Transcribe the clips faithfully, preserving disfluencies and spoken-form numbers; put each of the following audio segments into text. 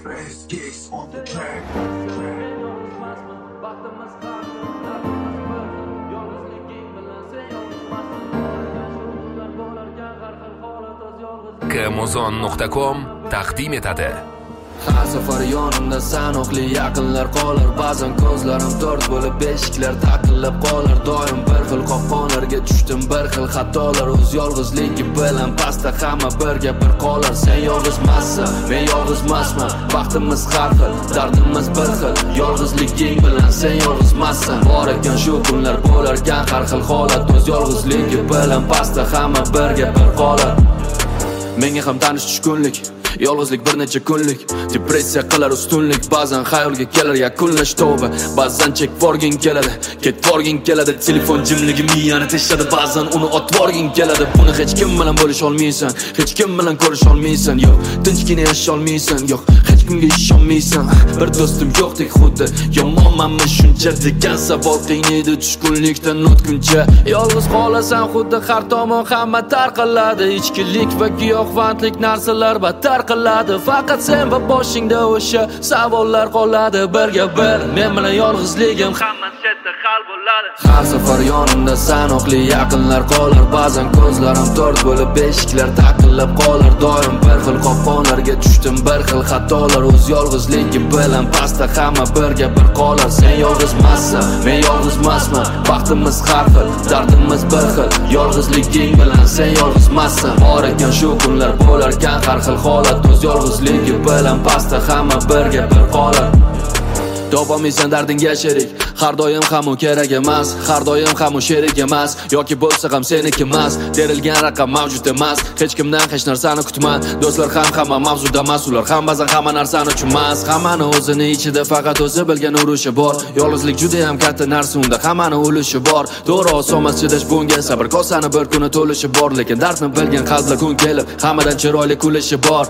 Express gigs on the track. Amazon nuqta com taqdim etadi. Har safar yonimda sanoqli yaqinlar qolar. Ba'zan ko'zlarim to'rt bo'lib beshiklar taqillab qolar. Doim bir xil qopqonlarga tushdim, bir xil xatolar. O'z yolg'izligi bilan pastda hamma birga bir qolar. Sen yolg'izmassan, men yolg'izmasman. Baxtimiz har xil, dardimiz bir xil. Yolg'izliging bilan sen yolg'izmassan. Bor ekan shu kunlar bo'larkan har xil holat. O'z yolg'izligi bilan pastda hamma birga bir qolar. Menga ham tanish tushkunlik, yolg'izlik bir necha kunlik. Depressiya qilar ustunlik, ba'zan xayolga kelar yakunlash tavba. Ba'zan chek vorgin keladi, ket vorgin keladi. Telefon jimligi miyani teshadi, ba'zan uni otib vorgin keladi. Buni hech kim bilan bo'lisha olmaysan, hech kim bilan ko'risha olmaysan. Yo'q, tinchgina yasha olmaysan. Yo'q, hech kimga ishonmaysan. Bir do'stim yo'qdek xuddi yomonmanmi shuncha degan savol qiynaydi tushkunlikdan o'tguncha. Yolg'iz qolasan xuddi har tomon hamma tarqaladi. Ichkilik va giyohvandlik narsalar battar qiladi. Faqat sen va boshingda o'sha savollar qoladi. Birga bir men bilan yolg'izligim hamma chetda hal bo'ladi. Har safar yonimda sanoqli yaqinlar qolar. Ba'zan ko'zlarim to'rt bo'lib beshiklar taqillab qolar. Doim bir xil qopqonlarga tushdim, bir xil xatolar. O'z yolg'izligi bilan pastda hamma birga bir qolar. Sen yolg'izmassan, men yolg'izmasman. Baxtimiz har xil, dardimiz bir xil. Yolg'izliging bilan sen yolg'izmassan. Bor ekan shu kunlar bo'larkan har xil holat. O'z yolg'izligi bilan pastda hamma birga bir qolar. Topolmaysan dardingga sherik, har doim ham u kerak emas, har doim ham u sherik emas, yoki bo'lsa ham seniki emas. Terilgan raqam mavjud emas, hech kimdan hech narsani kutma. Do'stlar ham hamma mavzuda emas, ular ham ba'zan hamma narsani tushunmas. Hammani o'zini ichida faqat o'zi bilgan urushi bor. Yolg'izlik juda ham katta narsa, unda hammani ulushi bor. To'g'ri osonmas chidash bunga, sabr kosani bir kuni to'lishi bor, lekin dardni bilgan qalblar kun kelib hammadan chiroyli kulishi bor.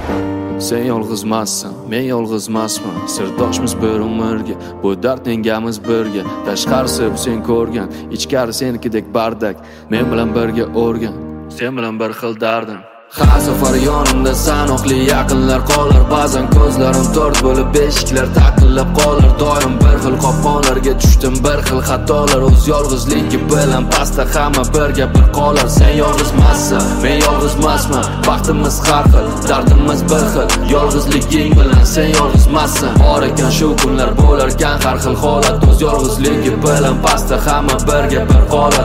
Sen yolg'izmassan, men yolg'izmasman. Sirdoshmiz bir umrga, bu dard yengamiz birga. Tashqarisi bu sen ko'rgan, ichkari senikidek bardak. Men bilan birga o'rgan, sen bilan bir xil dardim. Har safar yonimda sanoqli yaqinlar qolar. Ba'zan ko'zlarim to'rt bo'lib beshiklar taqillab qolar. Doim bir xil qopqonlarga tushdim, bir xil xatolar. O'z yolg'izligi bilan pastda hamma birga bir qolar. Sen yolg'izmassan, men yolg'izmasman. Baxtimiz har xil, dardimiz bir xil. Yolg'izliging bilan sen yolg'izmassan. Bor ekan shu kunlar bo'larkan har xil holat. O'z yolg'izligi bilan pastda hamma birga bir qolar.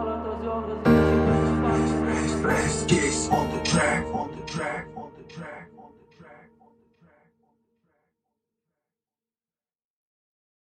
Express gigs on the track, on the track, on the track.